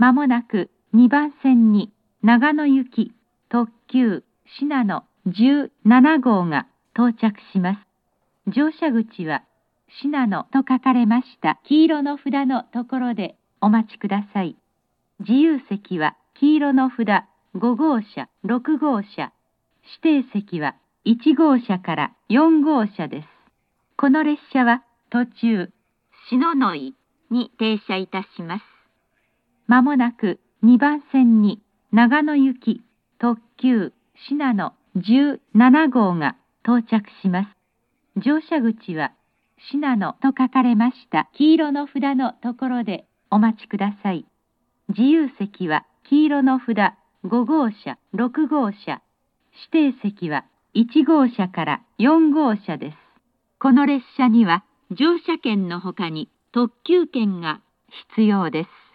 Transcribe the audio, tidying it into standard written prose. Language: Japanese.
まもなく2番線に長野行き特急しなの17号が到着します。乗車口はしなのと書かれました黄色の札のところでお待ちください。自由席は黄色の札5号車、6号車、指定席は1号車から4号車です。この列車は途中、篠ノ井に停車いたします。まもなく2番線に長野行き特急しなの17号が到着します。乗車口はしなのと書かれました黄色の札のところでお待ちください。自由席は黄色の札5号車、6号車、指定席は1号車から4号車です。この列車には乗車券のほかに特急券が必要です。